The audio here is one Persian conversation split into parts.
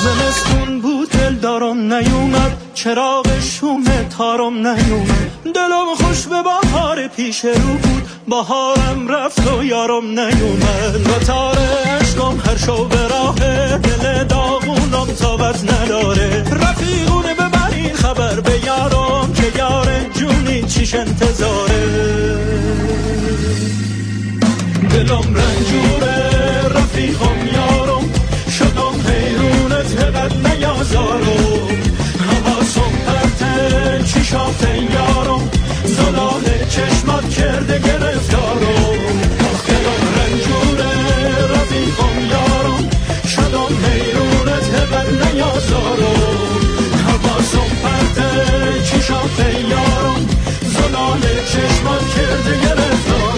زمستون بود دل دارم نیومد، چراغ شوم تارم نیومد، دلم خوش به بهار پیش رو بود، بهارم رفت و یارم نیومد. قطار عشقم هر شو به راهه، دل داغونم طاقت نداره، رفیقونه ببرین خبر به یارم که یار جونی چیش انتظاره. دلم رنجوره رفیقم یارم، شدم حیرونت هقت نیازارم، حواسم پرته چیشات یارم، زلال چشمات کرده گرفتارم. دلم رنجوره رفیقم یارم، شدم حیرونت هقت نیازارم، حواسم پرته چیشات یارم، زلال چشمات کرده گرفتارم.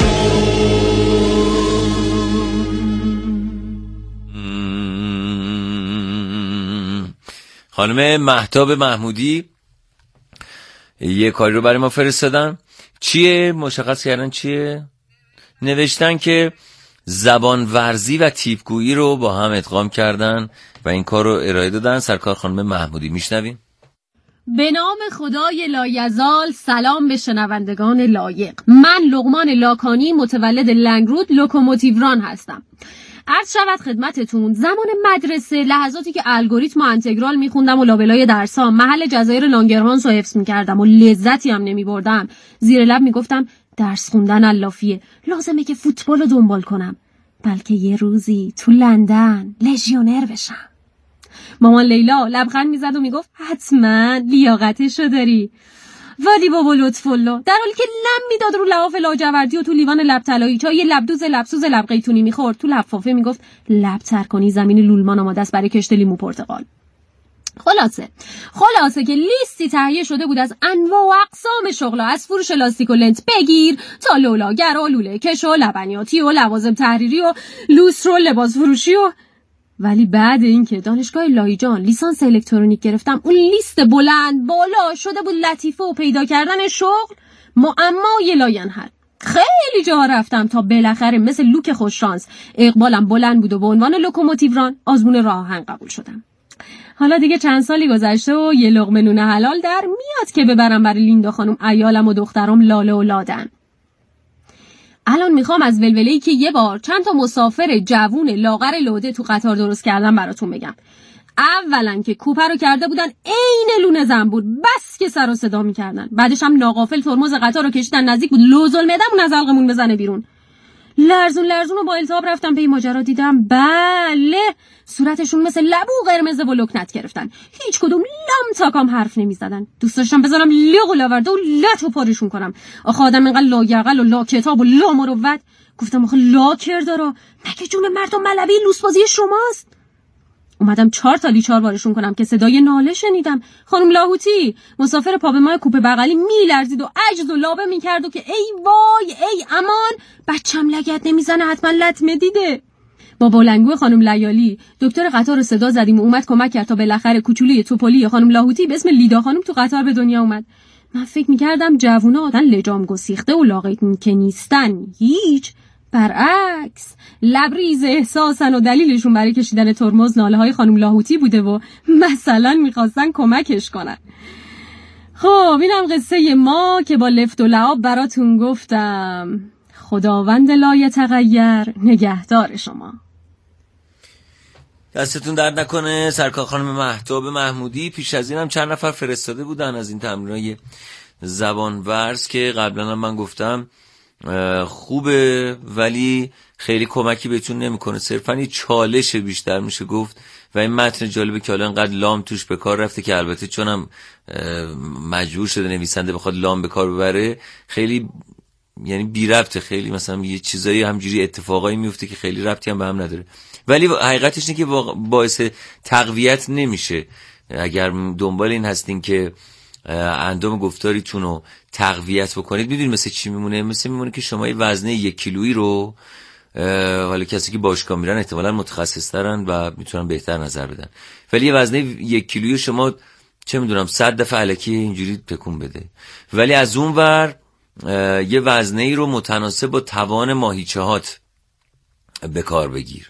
خانم مهتاب محمودی یه کاری رو برای ما فرستادن. چیه؟ مشخص کردن چیه؟ نوشتن که زبان ورزی و تیپگویی رو با هم ادغام کردن و این کار رو ارائه دادن. سرکار خانم محمودی، میشنویم. به نام خدای لایزال. سلام به شنوندگان لایق. من لقمان لاکانی متولد لنگرود لوکوموتیوران هستم. عرض شود خدمتتون زمان مدرسه لحظاتی که الگوریتم و انتگرال میخوندم و لابلای درسام محل جزایر لانگرهانس رو حفظ میکردم و لذتی هم نمیبردم، زیر لب میگفتم درس خوندن علافیه، لازمه که فوتبال رو دنبال کنم بلکه یه روزی تو لندن لژیونر بشم. مامان لیلا لبخند میزد و میگفت حتما لیاقتشو داری. ولی بابا لطفالله در حالی که لم میداد رو لحاف لاجوردی و تو لیوان لب طلایی چای لبدوز لبسوز لب قیتونی میخورد، تو لفافه میگفت لب تر کنی زمین لولمان آماده است برای کشت لیمو پرتقال. خلاصه که لیستی تهیه شده بود از انواع و اقسام شغلا، از فروش لاستیک و لنت بگیر تا لولاگر و لوله کش و لبنیاتی و لوازم تحریری و لوستر و لباس فروشی و ولی بعد اینکه دانشگاه لاهیجان لیسانس الکترونیک گرفتم اون لیست بلند بالا شده بود لطیفه و پیدا کردن شغل معمای لاینحل. خیلی جاها رفتم تا بالاخره مثل لوک خوششانس اقبالم بلند بود و به عنوان لوکوموتیوران آزمون راه آهن قبول شدم. حالا دیگه چند سالی گذشته و یه لقمه نون حلال در میاد که ببرم برای لیندا خانم عیالم و دخترم لاله و لادن. الان میخوام از ولوله‌ای که یه بار چند تا مسافر جوون لاغر لوده تو قطار درست کردم براتون بگم. اولا که کوپه رو کرده بودن عین لونه زنبور، بس که سر و صدا میکردن. بعدش هم ناغافل ترمز قطار رو کشیدن نزدیک بود لوزالمعده‌مون از حلقمون بزنه بیرون. لرزون و با التهاب رفتم پی ماجرا، دیدم بله صورتشون مثل لبو قرمز و لکنت گرفتن، هیچ کدوم لام تاکام حرف نمیزدن. دوست داشتم بزنم لغ و لاورده و لط و پارشون کنم. آخه آدم اینقدر لاگرقل و لا کتاب و لا مروت. گفتم آخه لا کردارا مگه جون مرد و ملوی لوسبازی شماست؟ اومدم 4 تا لیچار وارشون کنم که صدای ناله شنیدم. خانم لاهوتی مسافر پا به ماه کوپه بغلی میلرزید و عجز و لابه میکرد و که ای وای ای امان بچم لگد نمیزنه حتما لطمه دیده. با بلنگو خانم لیالی دکتر قطار رو صدا زدیم و اومد کمک کرد تا بالاخره کوچولی توپلی خانم لاهوتی به اسم لیدا خانم تو قطار به دنیا اومد. من فکر میکردم جوونا آدن لجام گسیخته و لاغیتن که نیستن، هیچ، برعکس لبریز احساسن و دلیلشون برای کشیدن ترمز ناله های خانم لاهوتی بوده و مثلا میخواستن کمکش کنن. خب اینم قصه ما که با لفت و لعاب براتون گفتم. خداوند لایتغیر نگهدار شما. دستتون درد نکنه. سرکار خانم مهتاب محمودی. پیش از اینم چند نفر فرستاده بودن از این تمرینای زبان ورز که قبلا هم من گفتم خوبه ولی خیلی کمکی بهتون نمیکنه، صرفا یه چالش بیشتر میشه گفت. و این متن جالبه که حالا انقدر لام توش به کار رفته که البته چونم مجبور شده نویسنده بخواد لام به کار ببره، خیلی یعنی بی ربطه، خیلی مثلا یه چیزایی همجوری اتفاقایی میفته که خیلی ربطی هم به هم نداره. ولی حقیقتش اینه که باعث تقویت نمیشه. اگر دنبال این هستین که اندام گفتاریتون رو تقویت بکنید، میدونید مثل چی میمونه؟ مثل میمونه که شما یه وزنه 1 کیلویی رو، حالا کسی که باشگاه میرن احتمالاً متخصص‌ترن و میتونن بهتر نظر بدن، ولی یه وزنه 1 کیلویی شما چه میدونم 100 دفعه الکی اینجوری تکون بده، ولی از اون ور یه وزنه ای رو متناسب با توان ماهیچه‌هات به کار بگیر.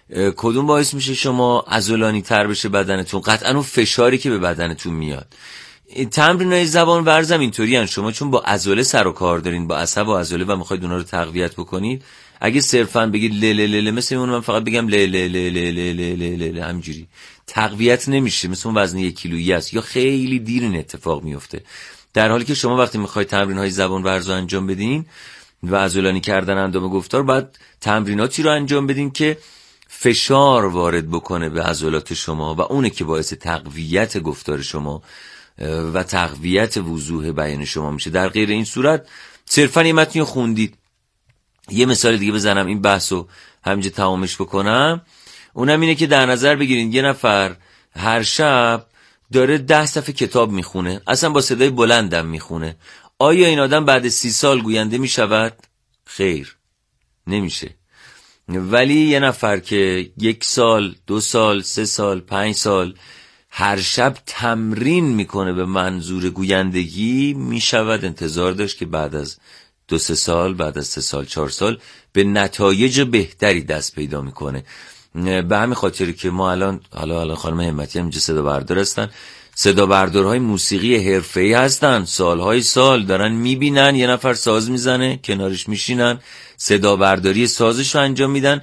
کدوم باعث میشه شما عضلانی تر بشه بدنتون؟ قطعا اون فشاری که به بدنتون میاد. تمرینای زبان ورزم اینطوری هن. شما چون با عضله سر و کار دارین، با عصب و عضله و میخواید اونا رو تقویت بکنید، اگه صرفا بگید ل ل ل مثل اون من فقط بگم ل ل ل ل ل ل همینجوری تقویت نمیشه، مثل اون وزن 1 کیلویی است یا خیلی دیر این اتفاق میفته. در حالی که شما وقتی میخواید تمرین‌های زبان ورز رو انجام بدین و عضلانی کردن اندام گفتار، بعد تمریناتی رو انجام بدین که فشار وارد بکنه به عضلات شما و اونه که باعث تقویت گفتار شما و تقویت وضوح بیان شما میشه. در غیر این صورت صرفا یه متنی رو خوندید. یه مثال دیگه بزنم این بحثو همینجا تمامش بکنم، اونم اینه که در نظر بگیرین یه نفر هر شب داره 10 صفحه کتاب میخونه، اصلا با صدای بلندم میخونه. آیا این آدم بعد 30 سال گوینده میشود؟ خیر، نمیشه. ولی یه نفر که 1 سال، 2 سال، 3 سال، 5 سال هر شب تمرین میکنه به منظور گویندگی، میشود انتظار داشت که بعد از 2-3 سال، بعد از 3 سال، 4 سال به نتایج بهتری دست پیدا میکنه. به همین خاطر که ما الان خانم همتی هم اینجا صدا بردار هستن، صدا بردارهای موسیقی حرفه‌ای هستن، سالهای سال دارن میبینن یه نفر ساز میزنه، کنارش میشینن صدا برداری سازش رو انجام میدن،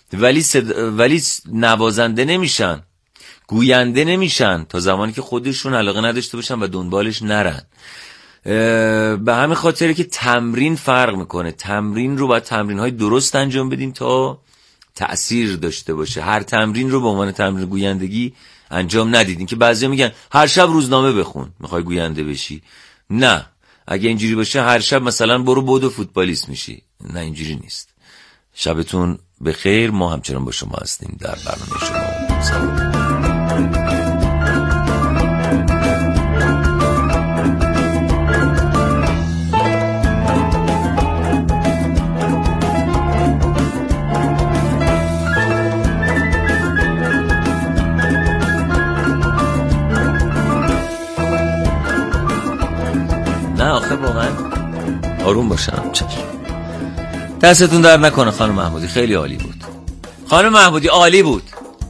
ولی نوازنده نمیشن، گوینده نمیشن تا زمانی که خودشون علاقه نداشته باشن و دنبالش نرن. به همین خاطره که تمرین فرق میکنه. تمرین رو باید تمرین‌های درست انجام بدیم تا تأثیر داشته باشه. هر تمرین رو به عنوان تمرین گویندگی انجام ندیدین که بعضیا میگن هر شب روزنامه بخون میخوای گوینده بشی. نه، اگه اینجوری باشه هر شب مثلا برو بدو فوتبالیست میشی. نه، اینجوری نیست. شبتون بخیر. ما همچنان با شما هستیم در برنامه شما. سلام. نه آخه واقعا آروم باشم. چشم، دستتون در نکنه خانم محمودی، خیلی عالی بود. خانم محمودی عالی بود.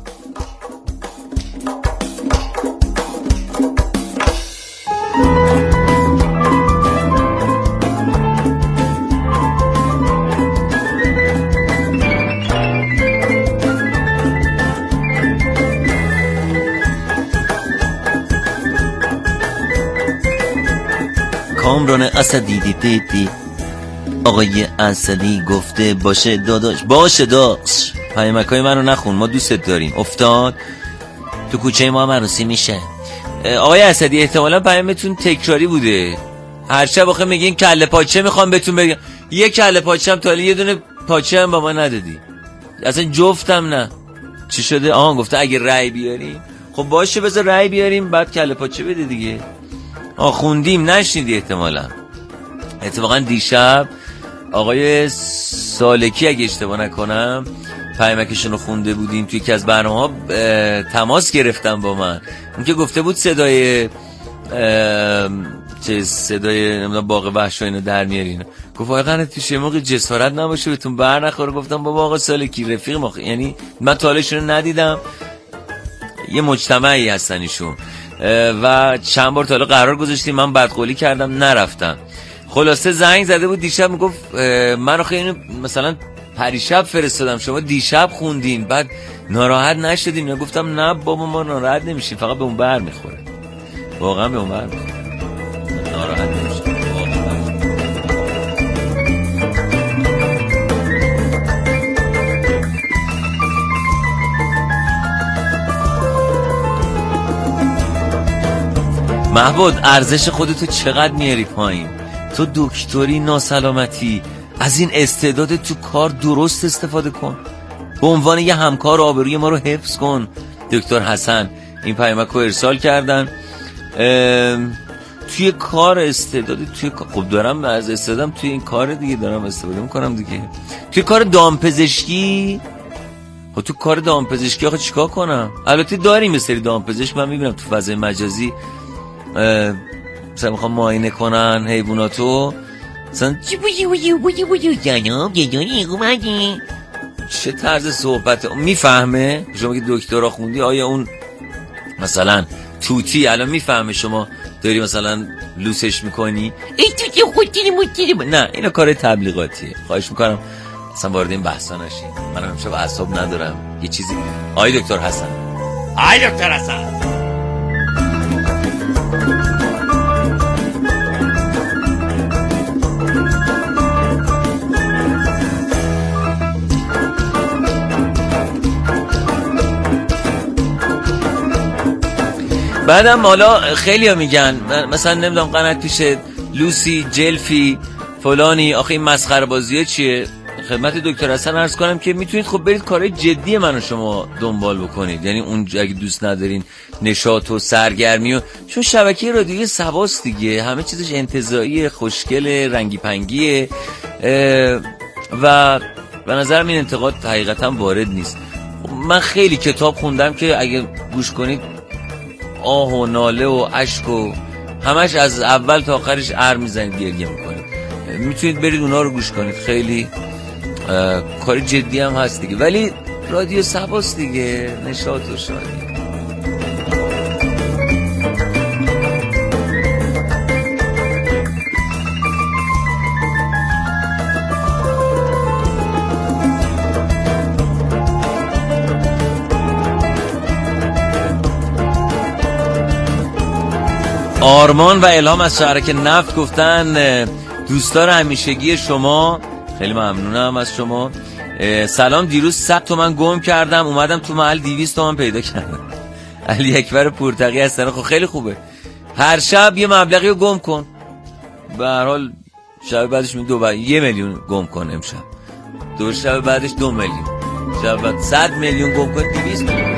کامران اسدی دیدی آقای اسدی گفته باشه داداش، باشه داداش، پیامکای منو نخون، ما دوستت داریم. افتاد تو کوچه ما عروسی میشه. آقای اسدی احتمالاً پیامتون تکراری بوده. هر شب آخه میگین کله پاچه میخوام بهتون بگم، یه کله پاچه هم تا یه دونه پاچه هم با ما ندادی، اصلا جفتم نه. چی شده؟ گفته اگه رأی بیاریم. خب باشه بذار رأی بیاریم بعد کله پاچه بده دیگه. خوندیم نشنیدی احتمالاً. اتفاقا دیشب آقای سالکی اگه اشتباه نکنم پیامکشون رو خونده بودیم توی یکی از برنامه‌ها، تماس گرفتم با من. اون که گفته بود صدای باغ وحش اینو در میارین. گفت واقعا توش موقع جسارت نباشه بهتون بر نخوره. گفتم بابا آقا سالکی رفیق ما، یعنی من تا حالشون ندیدم، یه مجتمعی هستن ایشون و چند بار تا حالا قرار گذاشتیم، من بدقولی کردم نرفتم. خلاصه زنگ زده بود دیشب میگفت من آخه اینو مثلا پریشب فرستادم شما دیشب خوندین بعد ناراحت نشدین. یا گفتم نه بابا ما ناراحت نمیشیم، فقط به اون بر میخوره. واقعا به اون بر میخوره، ناراحت نمیشیم. محبود ارزش خودتو چقدر میاری پایین؟ تو دکتری ناسلامتی، از این استعداد تو کار درست استفاده کن، به عنوان یه همکار آبروی ما رو حفظ کن. دکتر حسن این پیامک رو ارسال کردن. توی کار استعداد، خب دارم از استعدادم توی این کار دیگه دارم استفاده میکنم دیگه. توی کار دامپزشکی، خب تو کار دامپزشکی آخه چیکار کنم؟ البته داریم یه سری دامپزشک من میبینم تو فضای مجازی مثلا میخوام معاینه کنن حیواناتو، مثلا چه طرز صحبته؟ میفهمه؟ شما که دکترا خوندی آیا اون مثلا توتی الان میفهمه شما داری مثلا لوسش میکنی؟ ای توتی خودتیری موتیری نه، اینا کار تبلیغاتیه. خواهش میکنم اصلا وارد این بحثا نشین. من امشب اعصاب ندارم یه چیزی. آی دکتر حسن، آی دکتر حسن، بعدم حالا خیلی ها میگن مثلا نمیدونم قنات پیشه لوسی جلفی فلانی، آخه این مسخره بازیه چیه؟ خدمت دکتر حسن عرض کنم که میتونید خب برید کارهای جدی منو شما دنبال بکنید. یعنی اون اگه دوست ندارین نشاط و سرگرمی و چون شبکه رادیویی سواست دیگه، همه چیزش انتزاعی خوشگل رنگی پنگیه و به نظرم این انتقاد حقیقتا وارد نیست. من خیلی کتاب خوندم که اگه گوش کنید آه و ناله و اشک و همش از اول تا آخرش ار میزنید گریه میکنید. میتونید برید اونا رو گوش کنید، خیلی کار جدی هم هست دیگه، ولی رادیو سباست دیگه، نشاط و شادی. آرمان و الهام از شهرک نفت گفتن دوستدار همیشگی شما، خیلی ممنونم از شما. سلام، دیروز 100 تومن گم کردم، اومدم تو محل 200 تومن پیدا کردم. علی اکبر پورتقی هستن. خب خیلی خوبه، هر شب یه مبلغی رو گم کن، به هر حال شب بعدش 1 میلیون گم کن، امشب دو شب بعدش 2 میلیون، شب بعد 100 میلیون گم کن، 200 میلیون.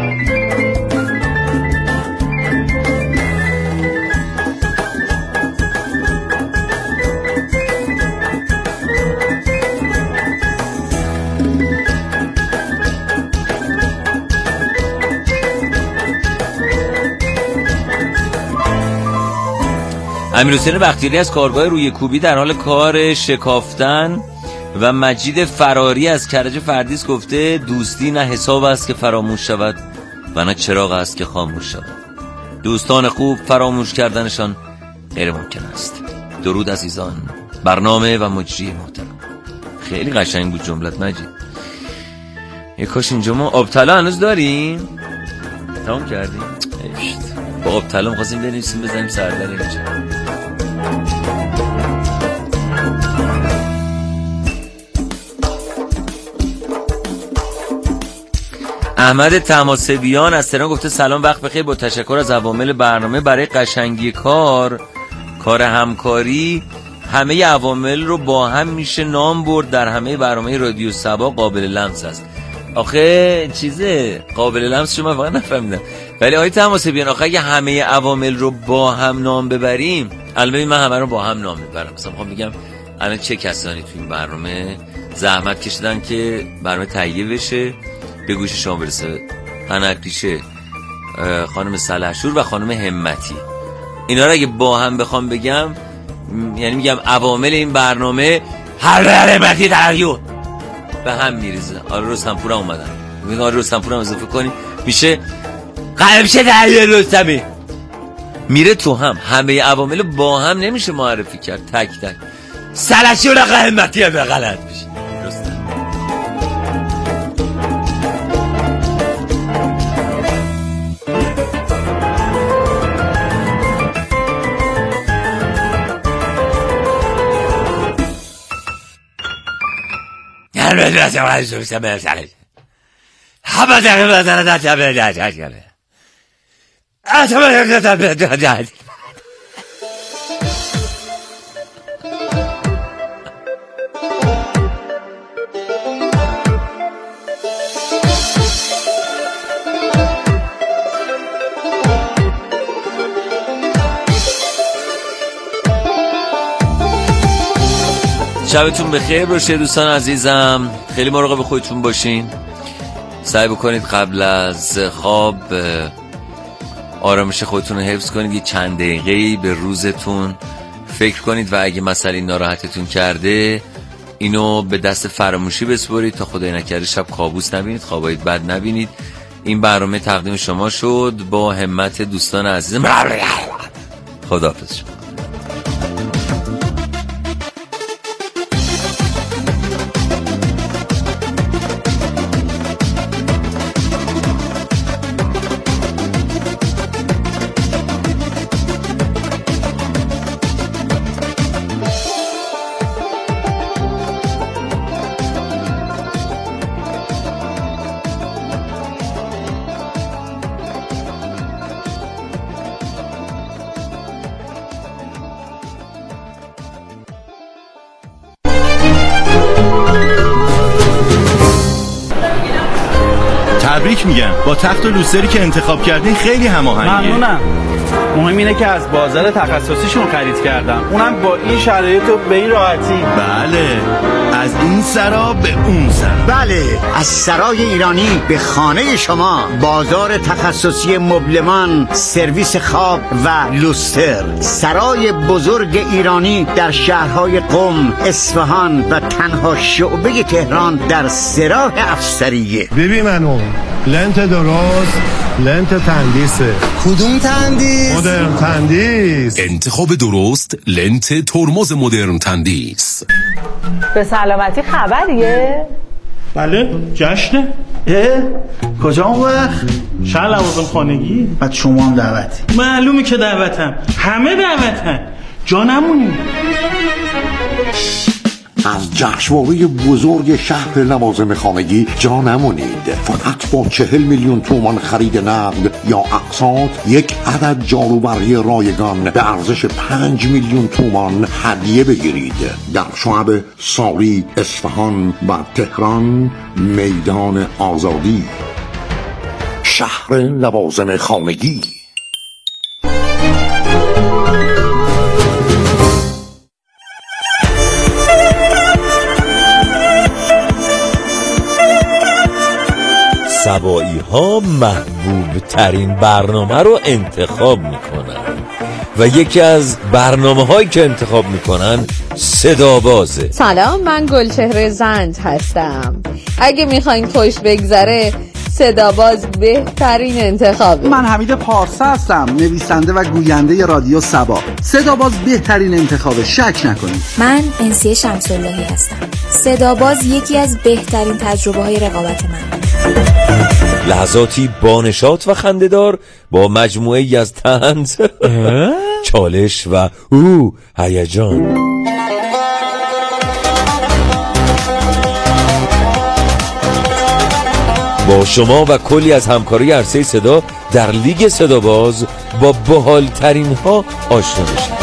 امیرحسین بختیاری از کارگاه روی کوبی در حال کار شکافتن و مجید فراری از کرج فردیس گفته دوستی نه حساب است که فراموش شود و نه چراغ است که خاموش شود. دوستان خوب فراموش کردنشان غیر ممکن است. درود عزیزان، برنامه و مجری محترم. خیلی قشنگ بود جملت مجید. یک کاش اینجا ما آبطلا هنوز داریم. تمام کردیم؟ با آبطلا می‌خواستیم بنویسیم بزنیم سردر اینجا. احمد تماسبیان از تهران گفته سلام، وقت بخیر، با تشکر از عوامل برنامه برای قشنگی کار همکاری همه عوامل رو با هم میشه نام برد. در همه برنامه رادیو سبا قابل لمس است. آخه چیزه قابل لمس شما واقعا نفهمیدم، ولی آقای تماسبیان آخه اگه همه عوامل رو با هم نام ببریم، البته من همه رو با هم نام میبرم. مثلا میخوام بگم الان چه کسانی تو این برنامه زحمت کشیدن که برنامه تهیه بشه به گوش شما برسه. هنکریشه، خانم سلحشور و خانم همتی، اینا رو اگه با هم بخوام بگم، یعنی میگم عوامل این برنامه هر همتی تغییر به هم میریزه. آره رستمپور هم اومدن، میگن آره رستمپور هم اضافه کنی میشه قلمشه تغییر رستمی، میره تو هم. همه عوامل با هم نمیشه معرفی کرد، تک تک. سلحشور و همتی هم غلط میشه. شبتون بخیر باشه دوستان عزیزم، خیلی مراقب خودتون باشین. سعی بکنید قبل از خواب آرامش خودتون رو حفظ کنید، یه چند دقیقه‌ای به روزتون فکر کنید و اگه مسئله ناراحتتون کرده اینو به دست فراموشی بسپارید تا خدای نکرده شب کابوس نبینید، خوابای بد نبینید. این برنامه تقدیم شما شد با همت دوستان عزیزم. خداحافظ شما. تبریک میگم، با تخت و لوستری که انتخاب کردین خیلی هماهنگه. ممنونم. مهم اینه که از بازار تخصصیشون خرید کردم، اونم با این شرایط و به این راحتی. بله، از این سرا به اون سرا. بله، از سرای ایرانی به خانه شما. بازار تخصصی مبلمان، سرویس خواب و لوستر. سرای بزرگ ایرانی در شهرهای قم، اصفهان و تنها شعبه تهران در سراح افسریه. ببین منو لنت درست، لنت تندیسه. کدوم تندیس؟ مدرن تندیس. انتخاب درست، لنت ترمز مدرن تندیس. به سلامتی خبریه؟ بله، جشنه. کجا اون وقت؟ شهر لوازم خانگی. بعد شما هم دعوتی؟ معلومه که دعوتم، همه دعوتن، جا نمونی. از جشنواره بزرگ شهر لوازم خانگی جا نمونید. فقط با 40 میلیون تومان خرید نقد یا اقساط یک عدد جاروبرقی رایگان به ارزش 5 میلیون تومان هدیه بگیرید. در شعب ساری، اصفهان و تهران. میدان آزادی. شهر لوازم خانگی. سبایی ها محبوب ترین برنامه رو انتخاب میکنن و یکی از برنامه هایی که انتخاب میکنن صدا بازه. سلام، من گلچهره زند هستم. اگه میخواین خوش بگذره صدا باز بهترین انتخابه. من حمید پارسا هستم، نویسنده و گوینده رادیو سبا. صدا باز بهترین انتخابه، شک نکنید. من انسیه شمس‌اللهی هستم. صدا باز یکی از بهترین تجربه های رقابت من. لحظاتی بانشات و خنده‌دار با مجموعه‌ای از طنز، چالش و هیجان. با شما و کلی از همکاری عرصه صدا در لیگ صدا باز با باحال‌ترین ها آشنا بشید.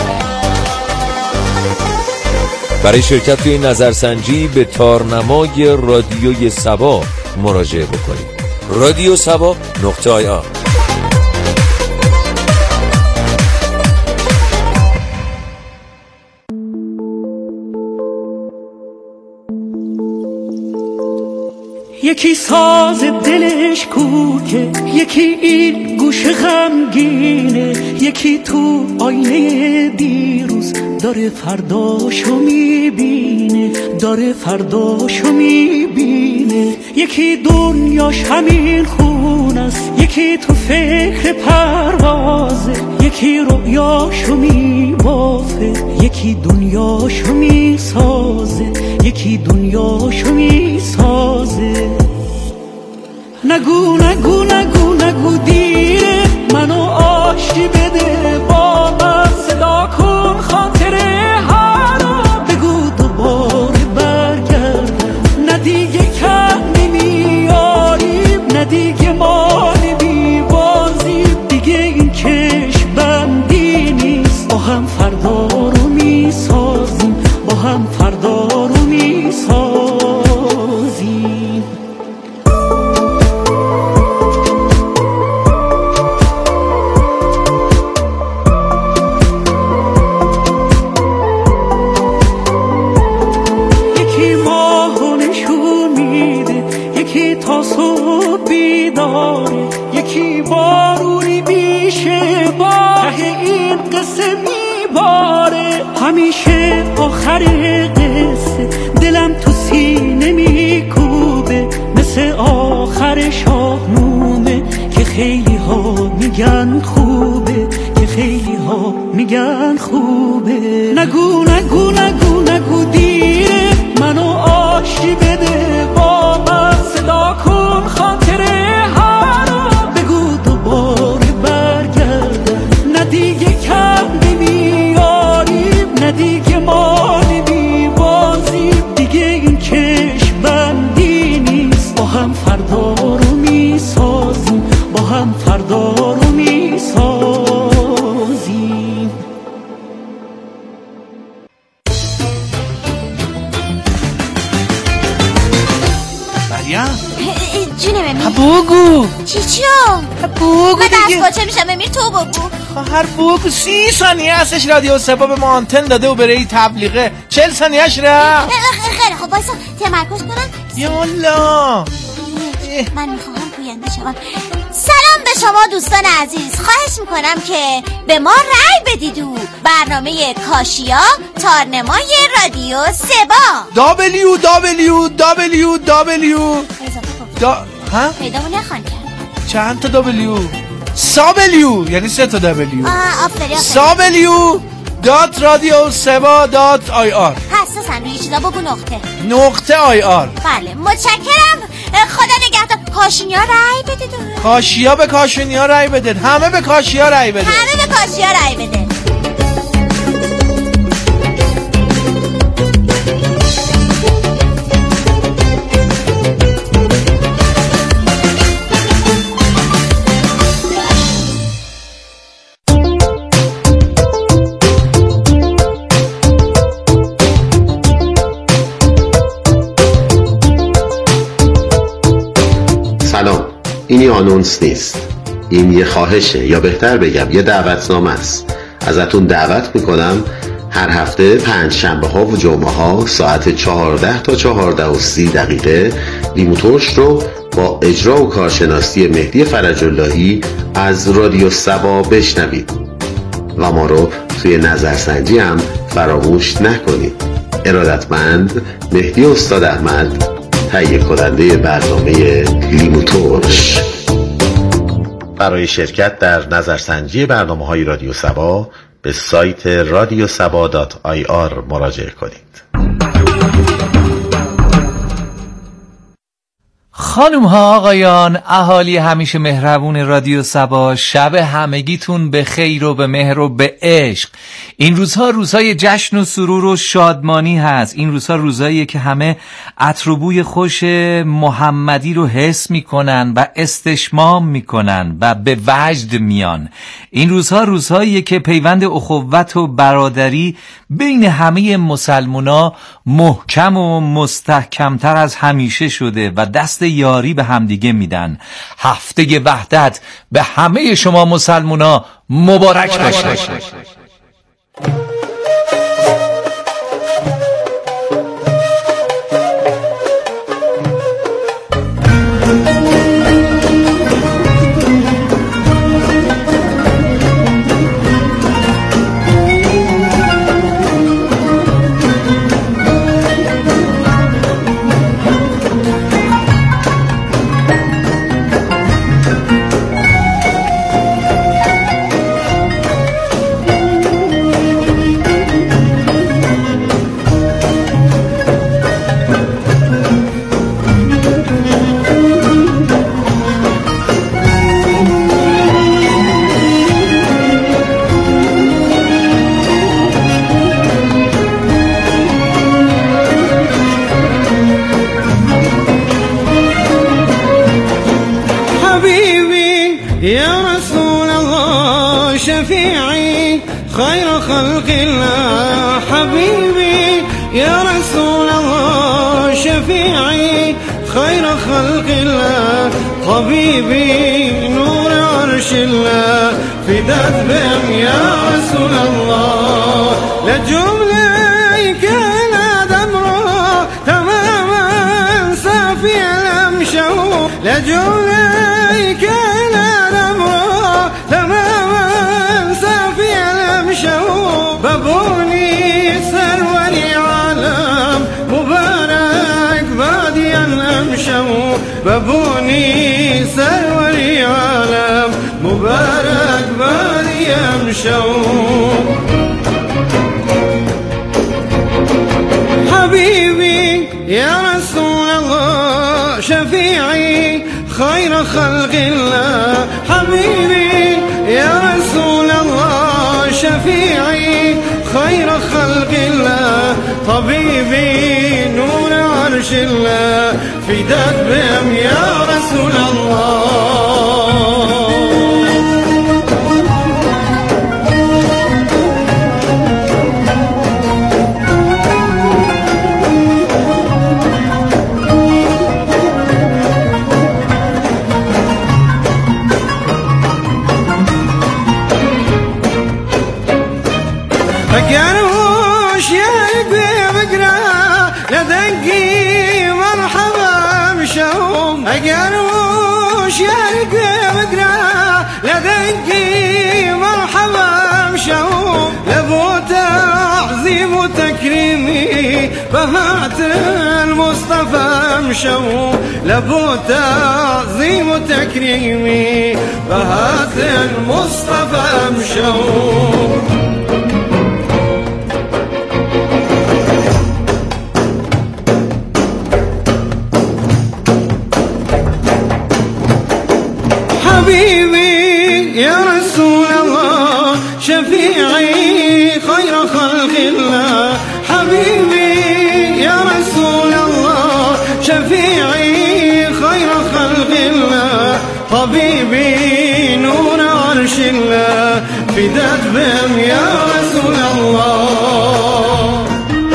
برای شرکت توی نظرسنجی به تارنمای رادیوی سبا مراجعه بکنید. رادیو سبا .ir. یکی ساز دلش کوکه، یکی این گوش غمگینه، یکی تو آینه دیروز داره فرداشو میبینه، داره فرداشو میبینه. یکی دنیاش همین خونه است، یکی تو فکر پروازه، یکی رویاشو میبافه، یکی دنیاشو میسازه، یکی دنیاشو میسازه. نگو نگو نگو نگو دیره، منو آشتی بده با من، صدا کن خاطره ها رو، بگو دوباره برگرد، نه دیگه کم نمیاریم، نه دیگه ما نمیبازیم، دیگه این کش بندی نیست، با هم فردا رو میسازیم، با هم فردا رو میسازیم. یکی بارونی میشه با این قصه میباره، همیشه آخر قصه دلم نمیکوبه، مثل آخر شاهنامه که خیلی ها میگن خوبه، که خیلی ها میگن خوبه. نگو نگو نگو نگو دیره، منو آشتی بده با من، صدا کن خاطره ها رو، بگو دوباره برگردم، نه دیگه کم نمیاریم، نه دیگه ما نمیبازیم، دیگه این چشم بندی نیست، با هم فردا رو میسازیم، با هم فردا رو میسازیم. جونه ممیر بگو چی بگو من دیگه. دست باچه میشم ممیر، تو بگو. هر بگو 30 ثانیه هستش رادیو سبا به ما آنتن داده و برای تبلیغه 40 ثانیهش رفت. خیلی خب بایستا تمرکز کنم. یالا من میخواهم گوینده شوم. سلام به شما دوستان عزیز، خواهش میکنم که به ما رأی بدید و برنامه کاشیا تارنمای رادیو سبا پیدامو نخوان کرد. چند تا دابلیو؟ سابلیو یعنی 3 تا دابلیو. آفرین. سابلیو .radioseba.ir. حساسن روی چیزا بگو نقطه .ir. بله متشکرم. خدا نگهدار. کاشونیا رأی بدید. کاشیا به کاشونیا رأی بدید. همه به کاشیا رأی بدید. همه به کاشیا رأی بدید. اینی آنونس نیست، این یه خواهشه، یا بهتر بگم یه دعوتنامه است. ازتون دعوت میکنم هر هفته 5 شنبه ها و جمعه ها ساعت 14 تا 14:30 لیموترش رو با اجرا و کارشناسی مهدی فرج‌اللهی از رادیو سبا بشنوید و ما رو توی نظرسنجی هم فراموش نکنید. ارادتمند مهدی استاد احمد، تهیه کننده برنامه لیموترش. برای شرکت در نظرسنجی برنامه‌های رادیو سبا به سایت radiosaba.ir مراجعه کنید. خانوم ها آقایان، اهالی همیشه مهربون رادیو سبا، شب همگیتون به خیر و به مهر و به عشق. این روزها روزهای جشن و سرور و شادمانی هست. این روزها روزاییه که همه عطر و بوی خوش محمدی رو حس میکنن و استشمام میکنن و به وجد میان. این روزها روزهاییه که پیوند اخوت و برادری بین همه مسلمونا محکم و مستحکمتر از همیشه شده و دست یاری به همدیگه میدن. هفته وحدت به همه شما مسلمونا مبارک باشه. شفيعي خير خلق الله حبيبي يا رسول الله شفيعي خير خلق الله طبيبي نور عرش الله فداك بهم يا رسول الله لجملة كان دمره تماما صافي الأمشو لجملة كان دمره تماما صافي الأمشو بابوني سرور عالم مبارك ببوني سروري عالم مبارك بادي امشوا حبيبي يا رسول الله شفيعي خير خلق الله حبيبي يا رسول الله شفيعي خير خلق الله طبيبي نور عرش الله فداك بهم يا رسول الله اگروش یک بگرا لدنگی مرحبا مشوم اگروش یک بگرا لدنگی مرحبا مشوم لبو تعظیم و تکریمی بهات المصطفى مشوم لبو تعظیم و تکریمی بهات المصطفى مشوم حبيبي يا رسول الله شفيعي خير خلق الله حبيبي يا رسول الله شفيعي خير خلق الله طبيبي نور عرش الله فداك بهم يا رسول الله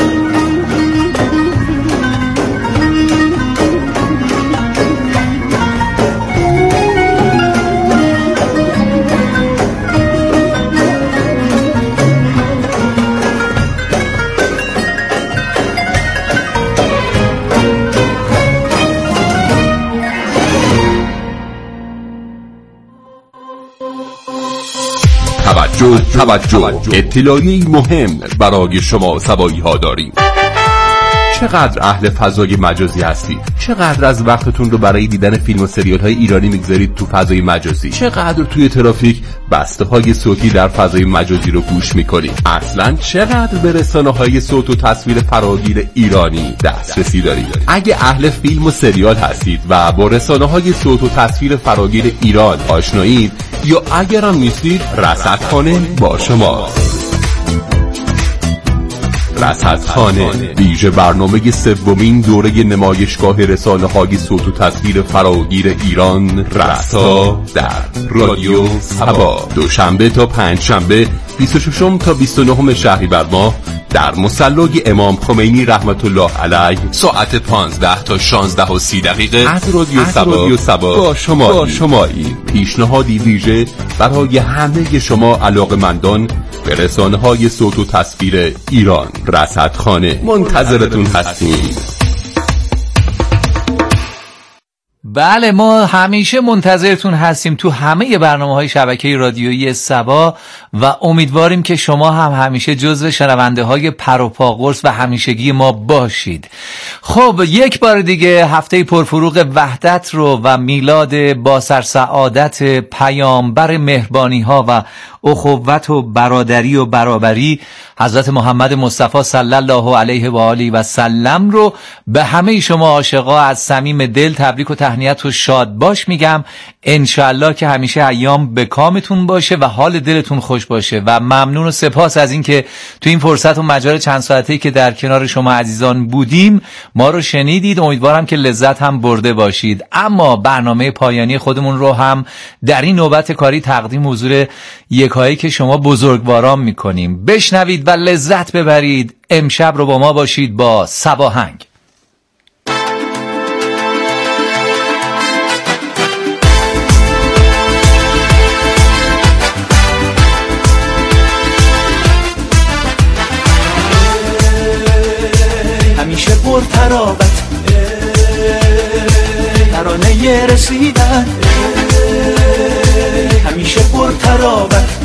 توجه اطلاعی مهم برای شما سبایی ها داریم. چقدر اهل فضای مجازی هستید؟ چقدر از وقتتون رو برای دیدن فیلم و سریال های ایرانی میگذارید تو فضای مجازی؟ چقدر توی ترافیک بسته های صوتی در فضای مجازی رو گوش میکنید؟ اصلا چقدر به رسانه های صوت و تصویر فراگیر ایرانی دسترسی دارید؟ اگه اهل فیلم و سریال هستید و با رسانه های صوت و تصویر فراگیر ایران آشنایید یا اگرم نیستید، رصدخانه با شما. رصدخانه ویژه برنامه سومین دوره نمایشگاه رسانه‌های صوت و تصویر فراگیر ایران رسا در رادیو سبا، دوشنبه تا پنجشنبه 26 تا 29 شهریور ماه در مصلی امام خمینی رحمت الله علیه ساعت 15 تا 16:30 از رادیو سبا با شمایی. پیشنهادی ویژه برای همه شما علاقه‌مندان به رسانه‌های صوت و تصویر ایران. رصدخانه منتظرتون هستیم. بله، ما همیشه منتظرتون هستیم تو همه برنامه‌های شبکه رادیویی سبا و امیدواریم که شما هم همیشه جزو شنونده‌های پر و پا قرص و همیشگی ما باشید. خب یک بار دیگه هفته پرفروغ وحدت رو و میلاد با سرسعادت پیامبر مهربانی‌ها و اخوت و برادری و برابری حضرت محمد مصطفی صلی الله علیه و آله و سلم رو به همه شما عاشقا از صمیم دل تبریک و تهنیت و شاد باش میگم. انشالله که همیشه ایام به کامتون باشه و حال دلتون خوش باشه و ممنون و سپاس از این که تو این فرصت و مجال چند ساعته‌ای که در کنار شما عزیزان بودیم ما رو شنیدید. امیدوارم که لذت هم برده باشید. اما برنامه پایانی خودمون رو هم در این نوبت کاری تقدیم حضور یکایی که شما بزرگواران میکنیم. بشنوید و لذت ببرید. امشب رو با ما باشید با سباهنگ. همیشه پرترابت ترانه رسیدن، همیشه پرترابت